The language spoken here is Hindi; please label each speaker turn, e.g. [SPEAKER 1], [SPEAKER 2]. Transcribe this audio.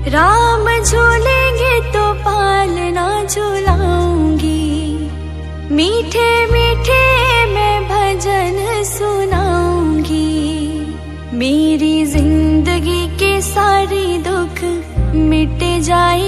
[SPEAKER 1] राम झूलेंगे तो पालना झूलाऊंगी, मीठे मीठे मैं भजन सुनाऊंगी। मेरी जिंदगी के सारे दुख मिट जाए